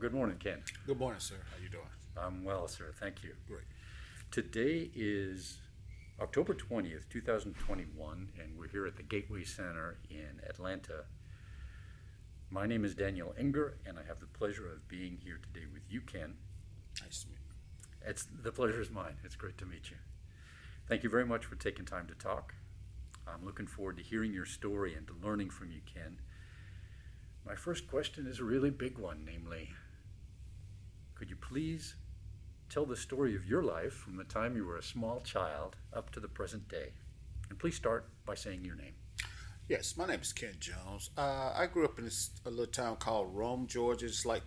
good morning, Ken. Good morning, sir. How you doing? I'm well, sir. Thank you. Great. Today is October 20th, 2021, and we're here at the Gateway Center in Atlanta. My name is Daniel Enger, and I have the pleasure of being here today with you, Ken. Nice to meet you. The pleasure is mine. It's great to meet you. Thank you very much for taking time to talk. I'm looking forward to hearing your story and to learning from you, Ken. My first question is a really big one, namely, could you please tell the story of your life from the time you were a small child up to the present day? And please start by saying your name. Yes, my name is Ken Jones. I grew up in a little town called Rome, Georgia. It's like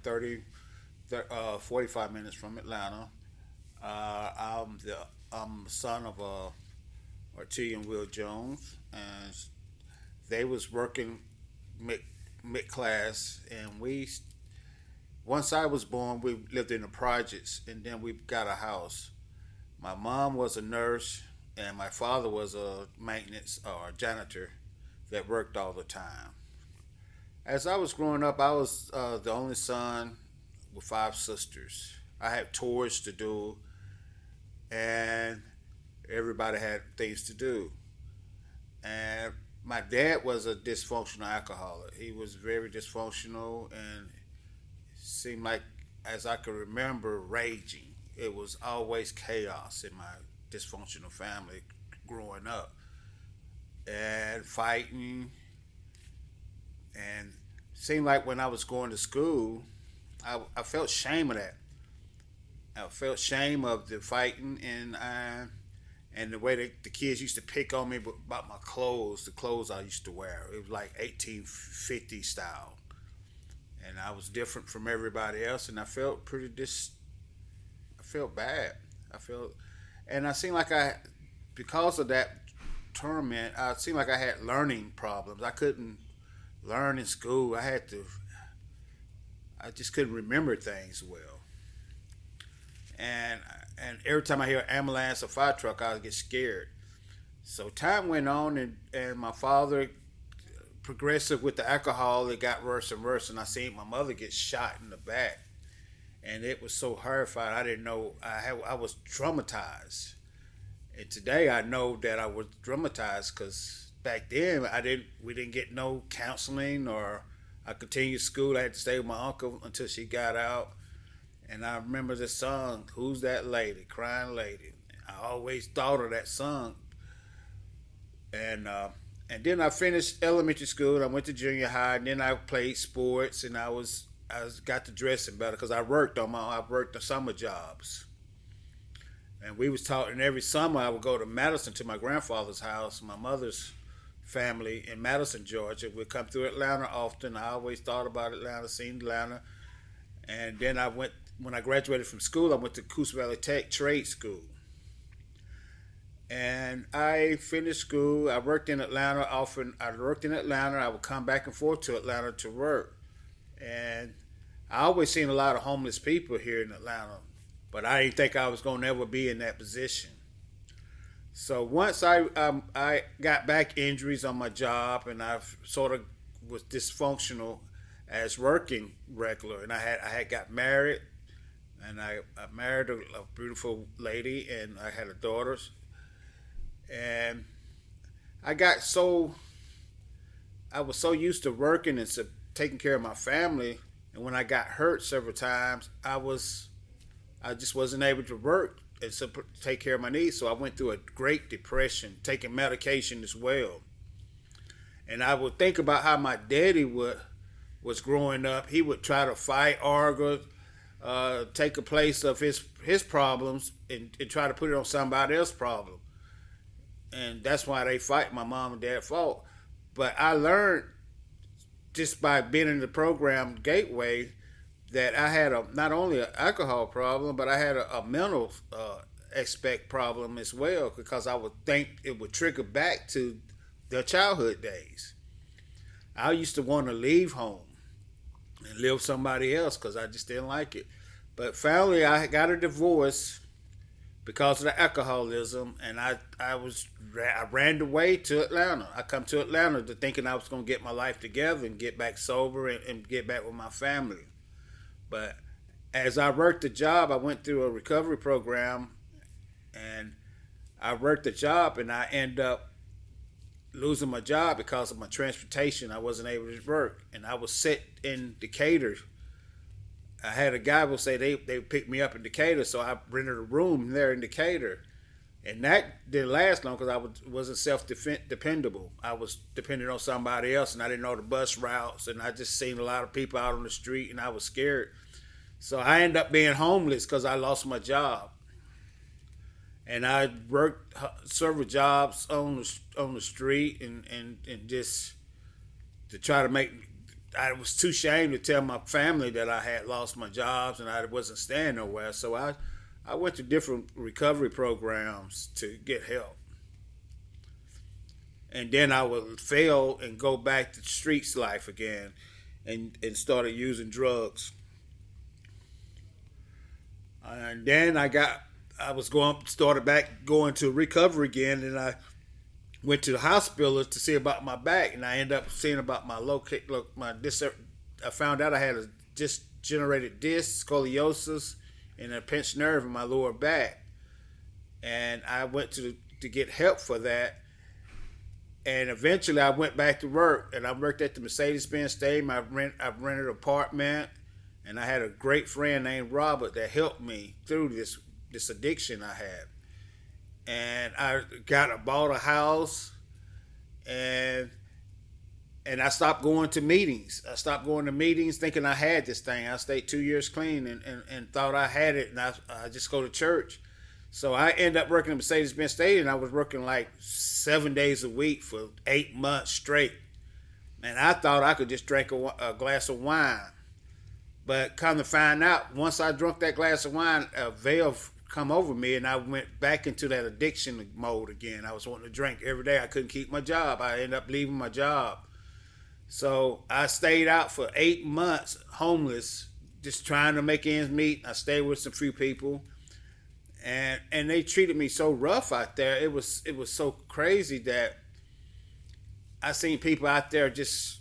45 minutes from Atlanta. I'm the son of Artie and Will Jones, and they was working mid-class, and once I was born, we lived in the projects, and then we got a house. My mom was a nurse, and my father was a maintenance or janitor that worked all the time. As I was growing up, I was the only son with 5 sisters. I had chores to do, and everybody had things to do. And my dad was a dysfunctional alcoholic. He was very dysfunctional, and it seemed like, as I could remember, raging. It was always chaos in my dysfunctional family growing up, and fighting. And it seemed like when I was going to school, I felt shame of that. I felt shame of the fighting and the way the kids used to pick on me about my clothes, the clothes I used to wear. It was like 1850 style. And I was different from everybody else, and I felt I felt bad. And I seemed like because of that torment, I seemed like I had learning problems. I couldn't learn in school. I just couldn't remember things well. And every time I hear an ambulance or fire truck, I would get scared. So time went on, and my father, progressive with the alcohol, it got worse and worse. And I seen my mother get shot in the back, and it was so horrifying. I didn't know. I was traumatized, and today I know that I was traumatized because back then we didn't get no counseling, or I continued school. I had to stay with my uncle until she got out. And I remember the song, "Who's That Lady?" Crying Lady. I always thought of that song. And then I finished elementary school. I went to junior high, and then I played sports, and I got to dressing better because I worked the summer jobs. And we was taught, and every summer I would go to Madison to my grandfather's house, my mother's family in Madison, Georgia. We'd come through Atlanta often. I always thought about Atlanta, seen Atlanta. And then when I graduated from school, I went to Coos Valley Tech Trade School. And I finished school. I worked in Atlanta often. I would come back and forth to Atlanta to work. And I always seen a lot of homeless people here in Atlanta, but I didn't think I was going to ever be in that position. So once I got back injuries on my job, and I sort of was dysfunctional as working regular, and I had got married, and I married a beautiful lady, and I had a daughter, and I was so used to working and taking care of my family, and when I got hurt several times, I just wasn't able to work and take care of my needs, so I went through a great depression, taking medication as well. And I would think about how my daddy was growing up. He would try to fight, argue, take a place of his problems and try to put it on somebody else's problem. And that's why they fight. My mom and dad fought. But I learned just by being in the program Gateway that I had not only an alcohol problem, but I had a mental aspect problem as well, because I would think it would trigger back to their childhood days. I used to want to leave home and live with somebody else because I just didn't like it. But finally, I got a divorce because of the alcoholism, and I ran away to Atlanta. I come to Atlanta thinking I was going to get my life together and get back sober and get back with my family. But as I worked the job, I went through a recovery program, and I worked the job, and I ended up losing my job because of my transportation. I wasn't able to work, and I was set in Decatur. I had a guy will say they picked me up in Decatur, so I rented a room there in Decatur, and that didn't last long because I wasn't self-dependable. I was dependent on somebody else, and I didn't know the bus routes, and I just seen a lot of people out on the street, and I was scared. So I ended up being homeless because I lost my job, and I worked several jobs on the street, and just to try to make. I was too ashamed to tell my family that I had lost my jobs and I wasn't staying nowhere. So I went to different recovery programs to get help. And then I would fail and go back to streets life again and started using drugs. And then started back going to recovery again, and I went to the hospital to see about my back, and I ended up seeing about my I found out I had a degenerated disc, scoliosis, and a pinched nerve in my lower back. And I went to get help for that. And eventually I went back to work, and I worked at the Mercedes-Benz Stadium. I rented an apartment, and I had a great friend named Robert that helped me through this addiction I had. And I bought a house, and I stopped going to meetings. I stopped going to meetings thinking I had this thing. I stayed 2 years clean and thought I had it, and I just go to church. So I ended up working at Mercedes-Benz Stadium, and I was working like 7 days a week for 8 months straight. And I thought I could just drink a glass of wine. But come to find out, once I drank that glass of wine, a veil come over me, and I went back into that addiction mode again. I was wanting to drink every day. I couldn't keep my job. I ended up leaving my job. So I stayed out for 8 months homeless, just trying to make ends meet. I stayed with some few people, and they treated me so rough out there. It was so crazy that I seen people out there, just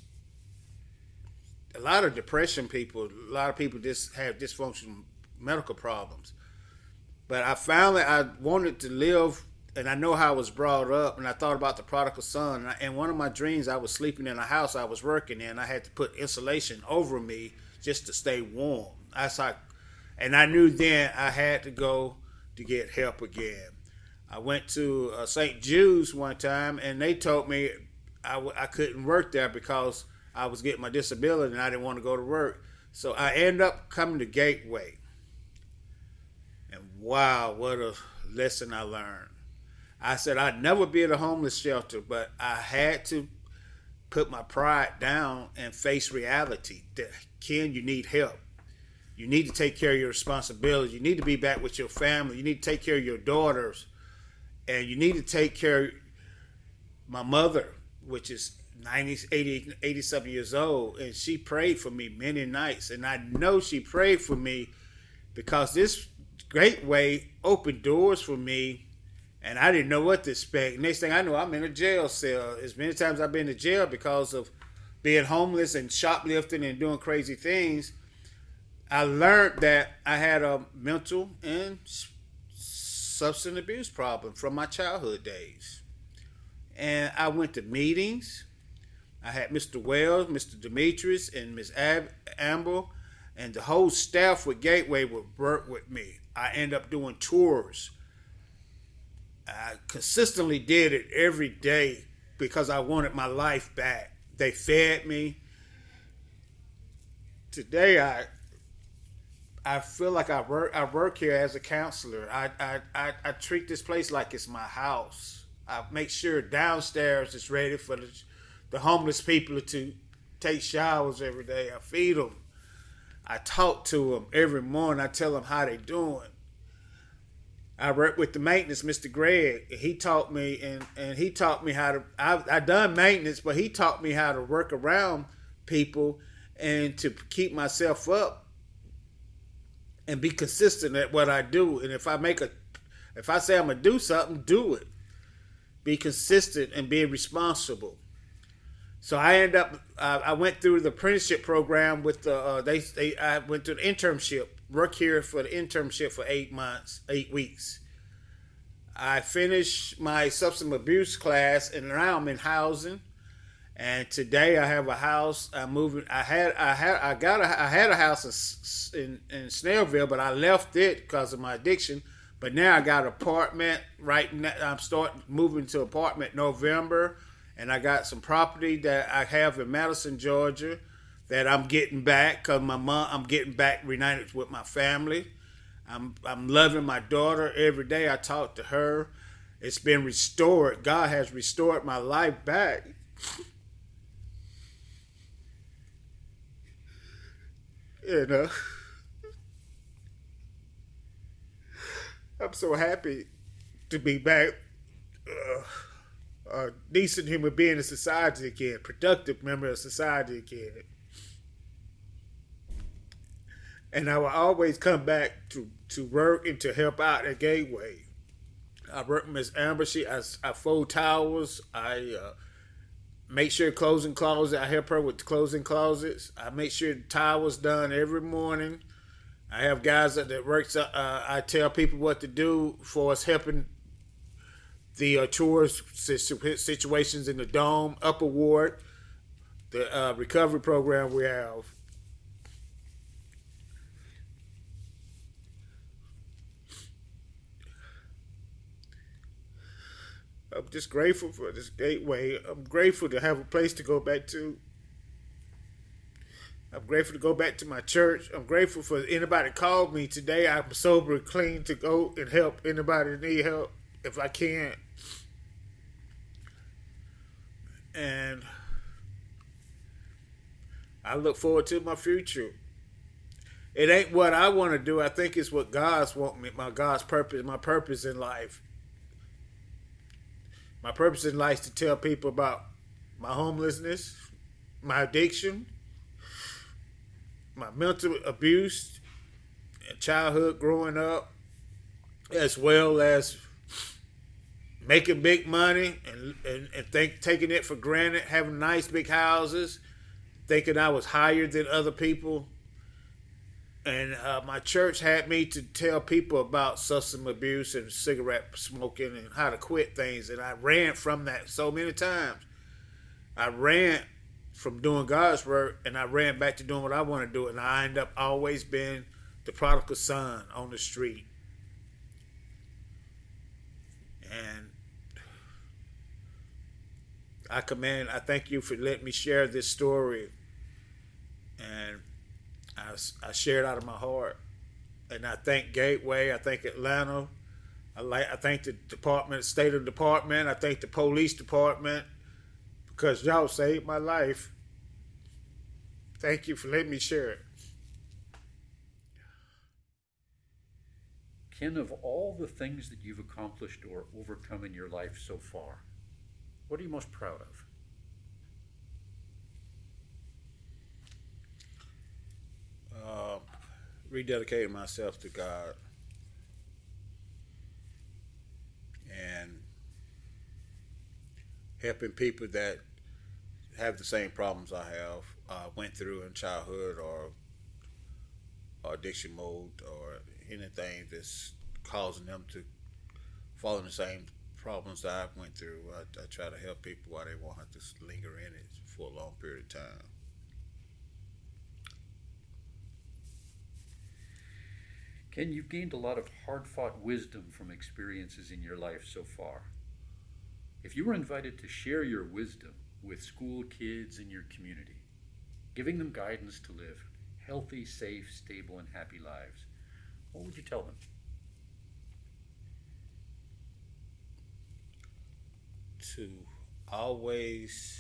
a lot of depression people. A lot of people just have dysfunctional medical problems. But I found that I wanted to live, and I know how I was brought up, and I thought about the prodigal son. And one of my dreams, I was sleeping in a house I was working in. I had to put insulation over me just to stay warm. And I knew then I had to go to get help again. I went to St. Jude's one time, and they told me I couldn't work there because I was getting my disability, and I didn't want to go to work. So I ended up coming to Gateway. And wow, what a lesson I learned. I said I'd never be at a homeless shelter, but I had to put my pride down and face reality. That, Ken, you need help. You need to take care of your responsibilities. You need to be back with your family. You need to take care of your daughters. And you need to take care of my mother, which is 87 years old. And she prayed for me many nights. And I know she prayed for me because this Gateway opened doors for me, and I didn't know what to expect. Next thing I know, I'm in a jail cell. As many times I've been to jail because of being homeless and shoplifting and doing crazy things, I learned that I had a mental and substance abuse problem from my childhood days. And I went to meetings. I had Mr. Wells, Mr. Demetrius, and Ms. Amber, and the whole staff with Gateway would work with me. I ended up doing tours. I consistently did it every day because I wanted my life back. They fed me. Today, I feel like I work here as a counselor. I treat this place like it's my house. I make sure downstairs is ready for the homeless people to take showers every day. I feed them. I talk to them every morning. I tell them how they doing. I work with the maintenance, Mr. Greg. He taught me, and he taught me how to. I done maintenance, but he taught me how to work around people and to keep myself up and be consistent at what I do. And if I say I'm gonna do something, do it. Be consistent and be responsible. So I ended up. I went through the apprenticeship program with the. I went through the internship. Work here for the internship for 8 months, 8 weeks. I finished my substance abuse class, and now I'm in housing. And today I have a house. I'm moving. I had a house in Snellville, but I left it because of my addiction. But now I got an apartment right now. I'm starting moving to apartment November, and I got some property that I have in Madison, Georgia, that I'm getting back because I'm getting back reunited with my family. I'm loving my daughter every day. I talk to her. It's been restored. God has restored my life back. You know, I'm so happy to be back, a decent human being in society again, productive member of society again. And I will always come back to work and to help out at Gateway. I work with Miss Amber. I fold towels. I make sure closing closet. I help her with closing closets. I make sure the towels done every morning. I have guys that works. I tell people what to do for us helping the chores situations in the dome, upper ward, the recovery program we have. I'm just grateful for this Gateway. I'm grateful to have a place to go back to. I'm grateful to go back to my church. I'm grateful for anybody that called me today. I'm sober and clean to go and help anybody that need help if I can. And I look forward to my future. It ain't what I want to do. I think it's what God's want me. My purpose in life. My purpose in life is to tell people about my homelessness, my addiction, my mental abuse, and childhood growing up, as well as making big money and taking it for granted, having nice big houses, thinking I was higher than other people. And my church had me to tell people about substance abuse and cigarette smoking and how to quit things. And I ran from that so many times. I ran from doing God's work and I ran back to doing what I want to do. And I end up always being the prodigal son on the street. And I thank you for letting me share this story. And I shared out of my heart, and I thank Gateway. I thank Atlanta. I thank the state department. I thank the police department because y'all saved my life. Thank you for letting me share it. Ken, of all the things that you've accomplished or overcome in your life so far, what are you most proud of? Rededicating myself to God and helping people that have the same problems I went through in childhood or addiction mode or anything that's causing them to fall in the same problems that I went through. I try to help people while they won't have to linger in it for a long period of time. Ken, you've gained a lot of hard-fought wisdom from experiences in your life so far. If you were invited to share your wisdom with school kids in your community, giving them guidance to live healthy, safe, stable, and happy lives, what would you tell them? To always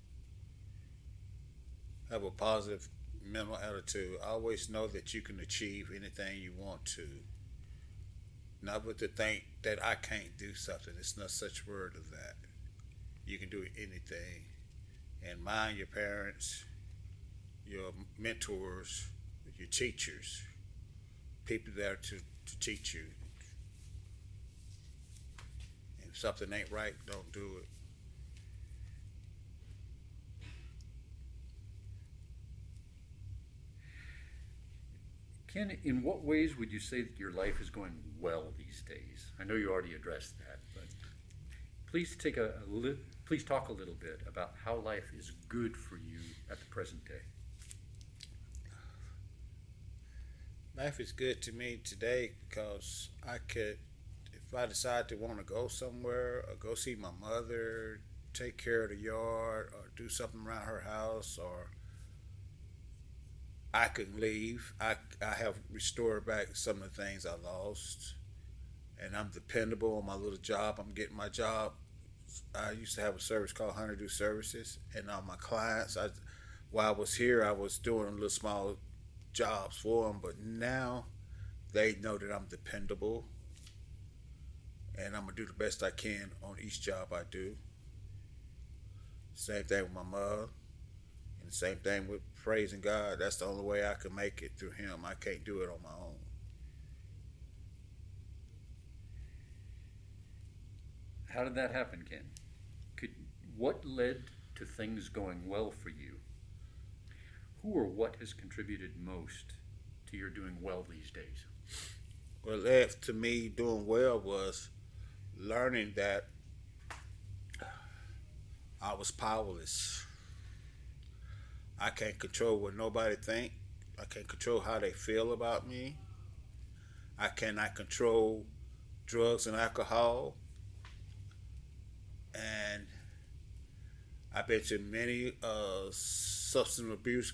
have a positive mental attitude. Always know that you can achieve anything you want to. Not but to think that I can't do something. It's not such word of that. You can do anything. And mind your parents, your mentors, your teachers, people there to teach you. If something ain't right, don't do it. Ken, in what ways would you say that your life is going well these days? I know you already addressed that, but please please talk a little bit about how life is good for you at the present day. Life is good to me today because I could, if I decide to want to go somewhere or go see my mother, take care of the yard or do something around her house, or I could leave. I have restored back some of the things I lost, and I'm dependable on my little job. I'm getting my job. I used to have a service called Honeydew Services, and all my clients, while I was here, I was doing little small jobs for them, but now they know that I'm dependable, and I'm gonna do the best I can on each job I do. Same thing with my mother, and the same thing with praising God. That's the only way I can make it through Him. I can't do it on my own. How did that happen, Ken? What led to things going well for you? Who or what has contributed most to your doing well these days? What led to me doing well was learning that I was powerless. I can't control what nobody think. I can't control how they feel about me. I cannot control drugs and alcohol. And I've been to many substance abuse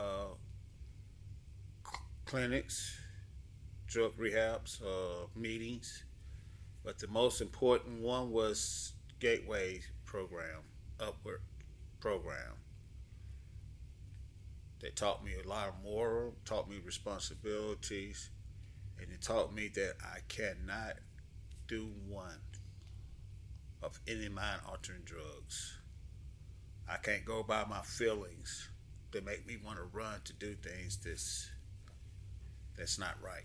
clinics, drug rehabs, meetings. But the most important one was Gateway program, Upward program. They taught me a lot of moral, taught me responsibilities, and it taught me that I cannot do one of any mind-altering drugs. I can't go by my feelings that make me want to run to do things that's not right.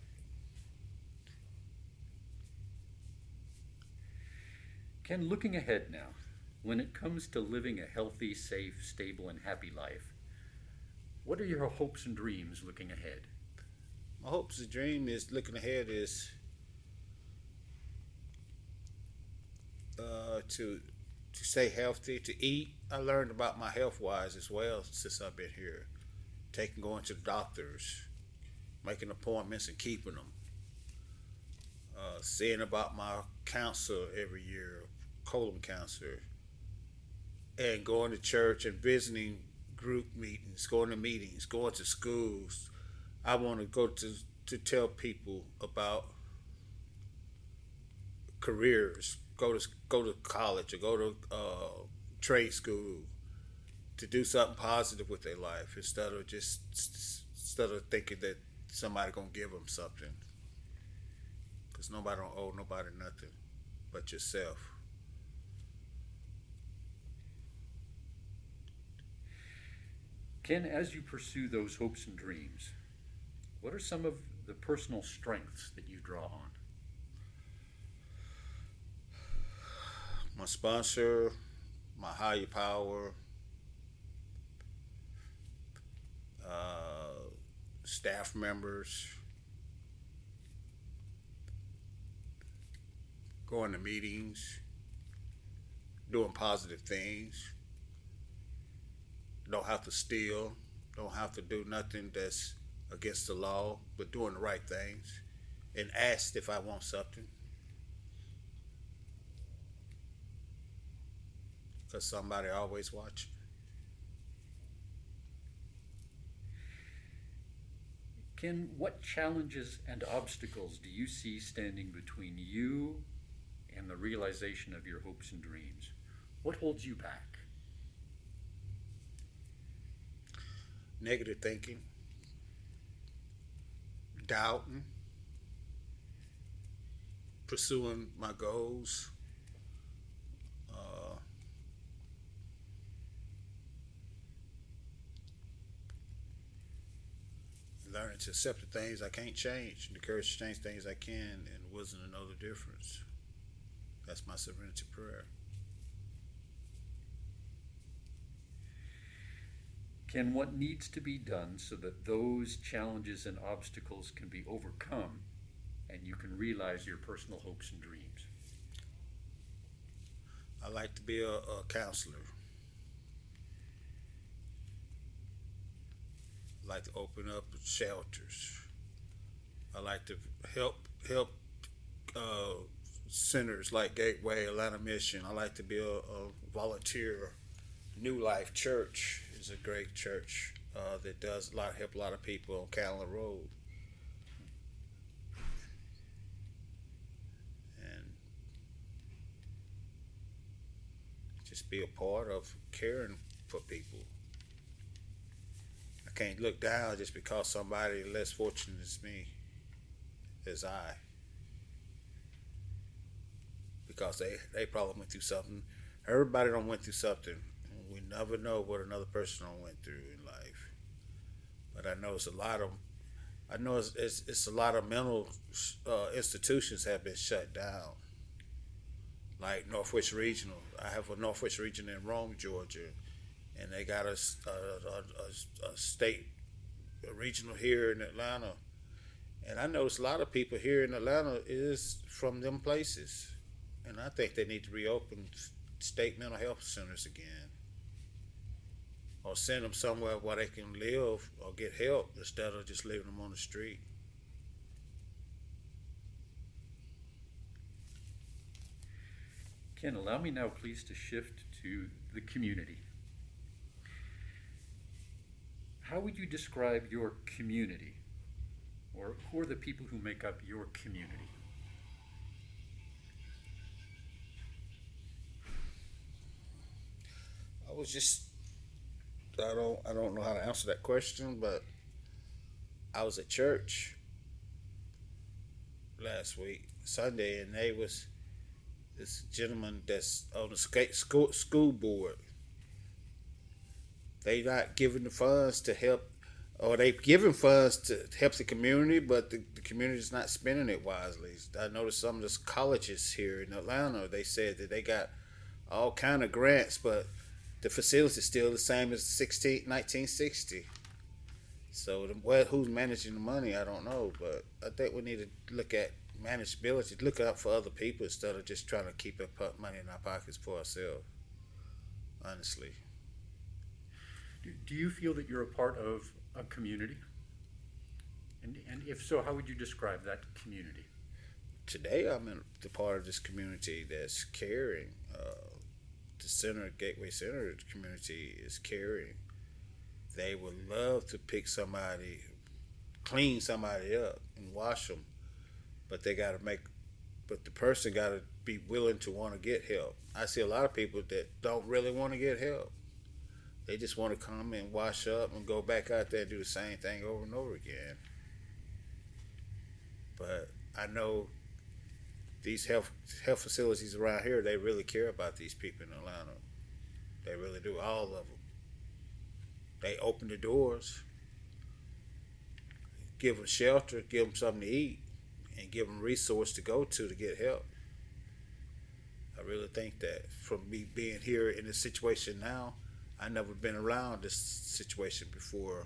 Ken, looking ahead now, when it comes to living a healthy, safe, stable, and happy life, what are your hopes and dreams looking ahead? My hopes and dream is looking ahead is to stay healthy, to eat. I learned about my health wise as well since I've been here. Going to the doctors, making appointments and keeping them. Seeing about my cancer every year, colon cancer, and going to church and visiting group meetings, going to meetings, going to schools. I want to go to tell people about careers, go to college or go to trade school, to do something positive with their life instead of thinking that somebody gonna give them something, because nobody don't owe nobody nothing but yourself. Ken, as you pursue those hopes and dreams, what are some of the personal strengths that you draw on? My sponsor, my higher power, staff members, going to meetings, doing positive things. Don't have to steal, don't have to do nothing that's against the law, but doing the right things, and asked if I want something. Because somebody always watching. Ken, what challenges and obstacles do you see standing between you and the realization of your hopes and dreams? What holds you back? Negative thinking, doubting, pursuing my goals, learning to accept the things I can't change, and the courage to change things I can, and wisdom to know the difference. That's my serenity prayer. Ken, what needs to be done so that those challenges and obstacles can be overcome and you can realize your personal hopes and dreams? I like to be a counselor. I like to open up shelters. I like to help uh, centers like Gateway, Atlanta Mission. I like to be a volunteer. New Life Church is a great church that does help a lot of people on Callan Road, and just be a part of caring for people. I can't look down just because somebody less fortunate as I, because they probably went through something. Everybody don't went through something. We never know what another person went through in life. But I know it's a lot of mental institutions have been shut down, like Northwest Regional. I have a Northwest Region in Rome, Georgia, and they got a state a regional here in Atlanta. And I notice a lot of people here in Atlanta is from them places, and I think they need to reopen state mental health centers again, or send them somewhere where they can live or get help instead of just leaving them on the street. Ken, allow me now please to shift to the community. How would you describe your community? Or who are the people who make up your community? I don't know how to answer that question, but I was at church last week, Sunday, and they was this gentleman that's on the school board. They not giving the funds to help, or they giving funds to help the community, but the community is not spending it wisely. I noticed some of the colleges here in Atlanta, they said that they got all kind of grants, but the facility is still the same as 1960. So who's managing the money, I don't know, but I think we need to look at manageability, look out for other people instead of just trying to keep money in our pockets for ourselves, honestly. Do you feel that you're a part of a community? And if so, how would you describe that community? Today, I'm in the part of this community that's caring. The Gateway Center community is caring. They would love to pick somebody, clean somebody up and wash them, but the person got to be willing to want to get help. I see a lot of people that don't really want to get help. They just want to come and wash up and go back out there and do the same thing over and over again. But I know these health facilities around here, they really care about these people in Atlanta. They really do, all of them. They open the doors, give them shelter, give them something to eat, and give them resource to go to get help. I really think that from me being here in this situation now, I never been around this situation before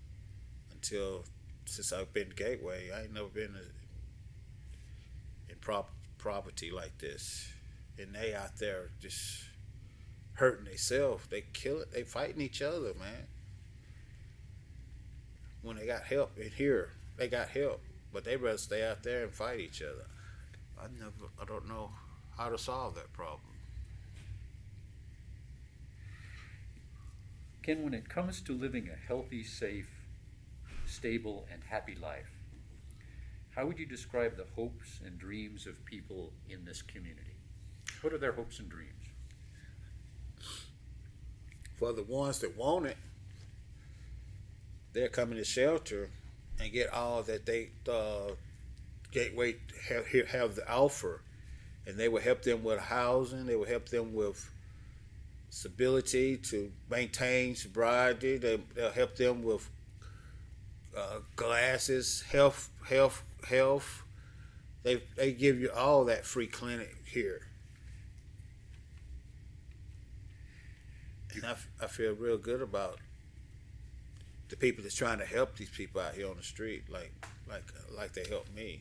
since I've been Gateway. I ain't never been in poverty like this. And they out there just hurting themselves. They kill it. They fighting each other, man. When they got help in here, they got help, but they rather stay out there and fight each other. I don't know how to solve that problem. Ken, when it comes to living a healthy, safe, stable, and happy life, how would you describe the hopes and dreams of people in this community? What are their hopes and dreams? For the ones that want it, they're coming to shelter and get all that they Gateway have the offer, and they will help them with housing. They will help them with ability to maintain sobriety. They'll help them with glasses, health. They give you all that free clinic here, and I feel real good about the people that's trying to help these people out here on the street, like they helped me.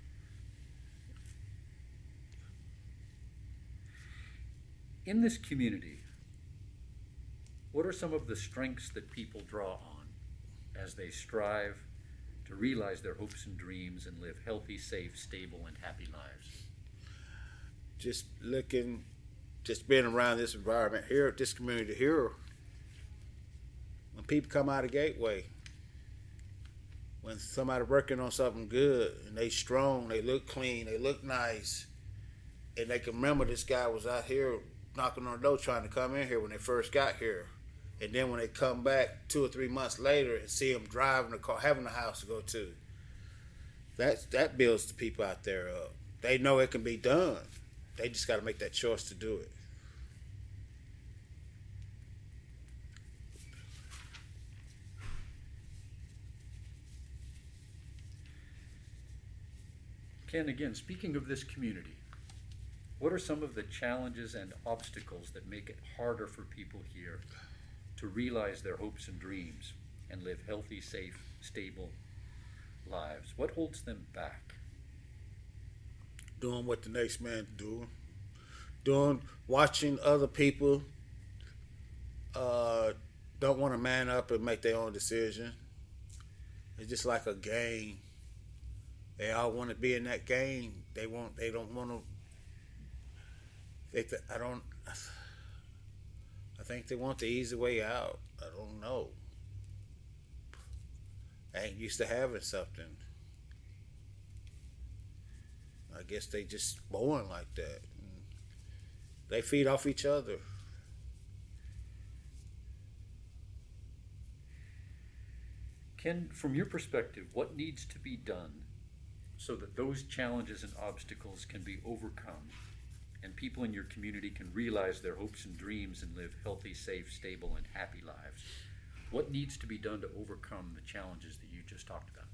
In this community, what are some of the strengths that people draw on as they strive to realize their hopes and dreams and live healthy, safe, stable, and happy lives? Just being around this environment here, this community here, when people come out of Gateway, when somebody working on something good and they strong, they look clean, they look nice, and they can remember this guy was out here knocking on the door trying to come in here when they first got here. And then when they come back 2 or 3 months later and see them driving a car, having a house to go to, that builds the people out there up. They know it can be done. They just got to make that choice to do it. Ken, again, speaking of this community, what are some of the challenges and obstacles that make it harder for people here to realize their hopes and dreams and live healthy, safe, stable lives? What holds them back? Doing what the next man doing, watching other people don't want to man up and make their own decision. It's just like a game. They all want to be in that game. They don't want to. I think they want the easy way out. I don't know. I ain't used to having something. I guess they just born like that. They feed off each other. Ken, from your perspective, what needs to be done so that those challenges and obstacles can be overcome and people in your community can realize their hopes and dreams and live healthy, safe, stable, and happy lives? What needs to be done to overcome the challenges that you just talked about?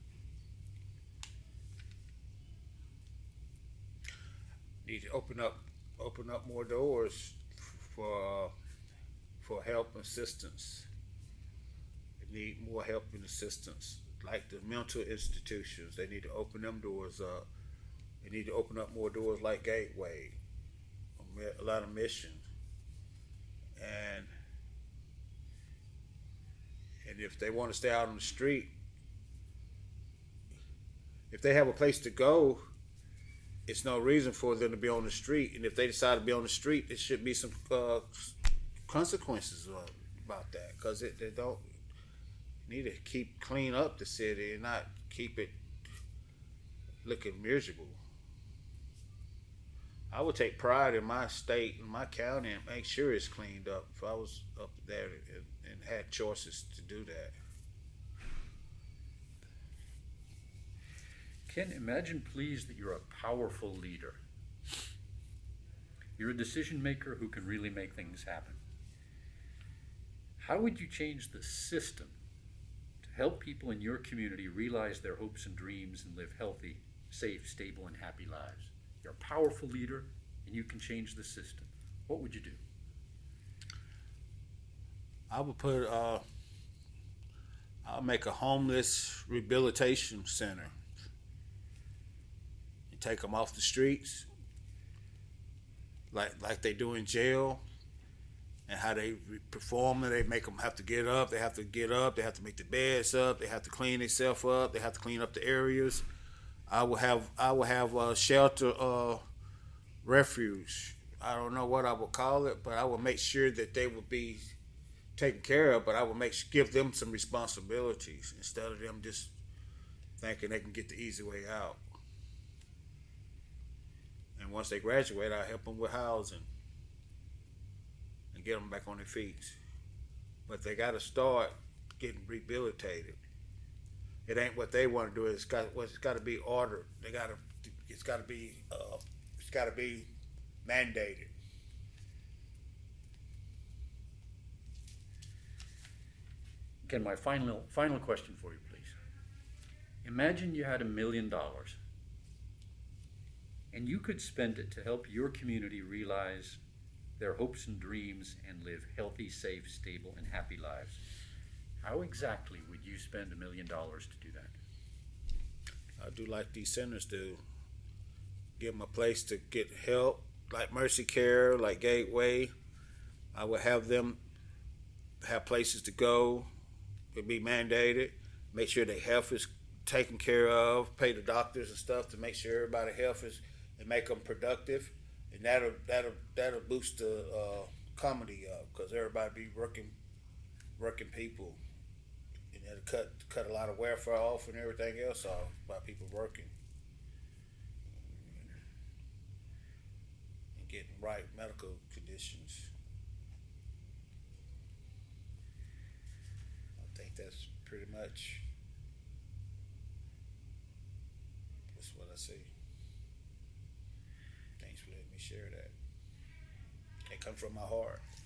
Need to open up more doors for help and assistance. They need more help and assistance. Like the mental institutions, they need to open them doors up. They need to open up more doors like Gateway, a lot of mission, and if they want to stay out on the street, if they have a place to go, it's no reason for them to be on the street. And if they decide to be on the street, there should be some consequences about that, because they don't need to clean up the city and not keep it looking miserable. I would take pride in my state and my county and make sure it's cleaned up if I was up there and had choices to do that. Ken, imagine please that you're a powerful leader. You're a decision maker who can really make things happen. How would you change the system to help people in your community realize their hopes and dreams and live healthy, safe, stable, and happy lives? You're a powerful leader and you can change the system. What would you do? I would I'll make a homeless rehabilitation center and take them off the streets like they do in jail, and how they perform it. They make them have to get up. They have to get up. They have to make the beds up. They have to clean themselves up. They have to clean up the areas. I will have a shelter, refuge. I don't know what I would call it, but I will make sure that they will be taken care of. But I will give them some responsibilities instead of them just thinking they can get the easy way out. And once they graduate, I'll help them with housing and get them back on their feet. But they got to start getting rehabilitated. It ain't what they want to do. It's got to be ordered. It's got to be mandated. Again, my final question for you, please. Imagine you had $1 million and you could spend it to help your community realize their hopes and dreams and live healthy, safe, stable, and happy lives. How exactly would you spend $1 million to do that? I do like these centers to give them a place to get help, like Mercy Care, like Gateway. I would have them have places to go. It'd be mandated. Make sure their health is taken care of. Pay the doctors and stuff to make sure everybody's health is, and make them productive. And that'll boost the comedy up because everybody be working people, and it'll cut a lot of welfare off and everything else off by people working and getting right medical conditions. I think that's pretty much that's what I see. Thanks for letting me share that. It comes from my heart.